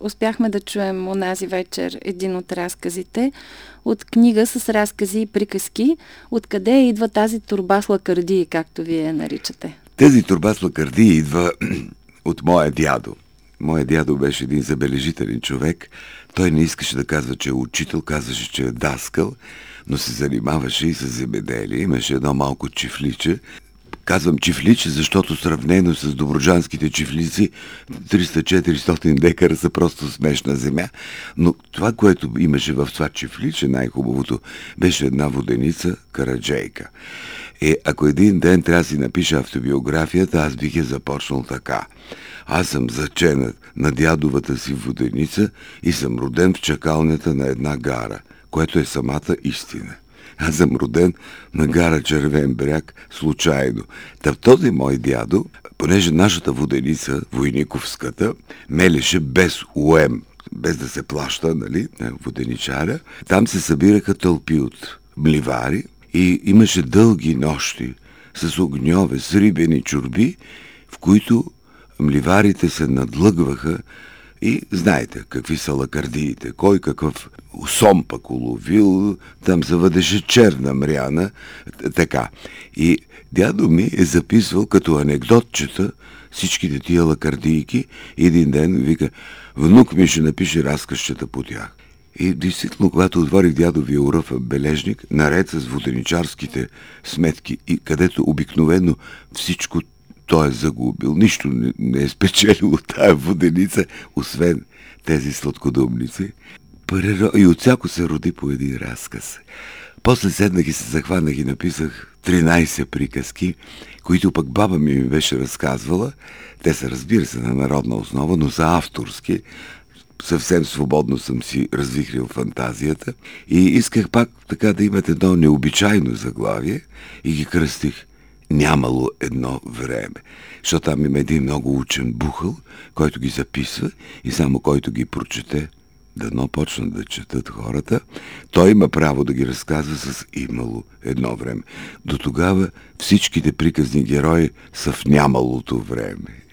успяхме да чуем онази вечер един от разказите от книга с разкази и приказки. Откъде идва тази торба с лакърдии, както вие наричате? Тази торба с лакърдии идва от моя дядо. Моя дядо беше един забележителен човек. Той не искаше да казва, че е учител, казваше, че е даскал, но се занимаваше и с земеделие. Имаше едно малко чифличе. Казвам чифличе, защото сравнено с добруджанските чифлици 300-400 декара са просто смешна земя. Но това, което имаше в това чифличе, най-хубавото, беше една воденица караджейка. Ако един ден трябва да си напиша автобиографията, аз бих я започнал така. Аз съм заченат на дядовата си воденица и съм роден в чакалнята на една гара, което е самата истина. Аз съм роден на гара Червен бряг случайно. В този мой дядо, понеже нашата воденица, войниковската, мелеше без уем, без да се плаща, нали, воденичаря, там се събираха тълпи от мливари и имаше дълги нощи с огньове, с рибени чорби, в които мливарите се надлъгваха и знаете какви са лакърдиите, кой какъв сом пък уловил, там завъдеше черна мряна, така. И дядо ми е записвал като анекдотчета всичките тия лакърдийки и един ден вика, внук ми ще напише разказчета по тях. И действително, когато отворих дядовия уръфа бележник, наред с воденичарските сметки, и където обикновено всичко той е загубил, нищо не е спечелил от тая воденица, освен тези сладкодумници. И от всяко се роди по един разказ. После седнах и се захванах и написах 13 приказки, които пък баба ми беше разказвала. Те са, разбира се, на народна основа, но са авторски. Съвсем свободно съм си развихрил фантазията и исках пак така да имат едно необичайно заглавие и ги кръстих "Нямало едно време", защото там има един много учен бухъл, който ги записва и само който ги прочете, дано почнат да четат хората, той има право да ги разказва с "имало едно време". До тогава всичките приказни герои са в нямалото време.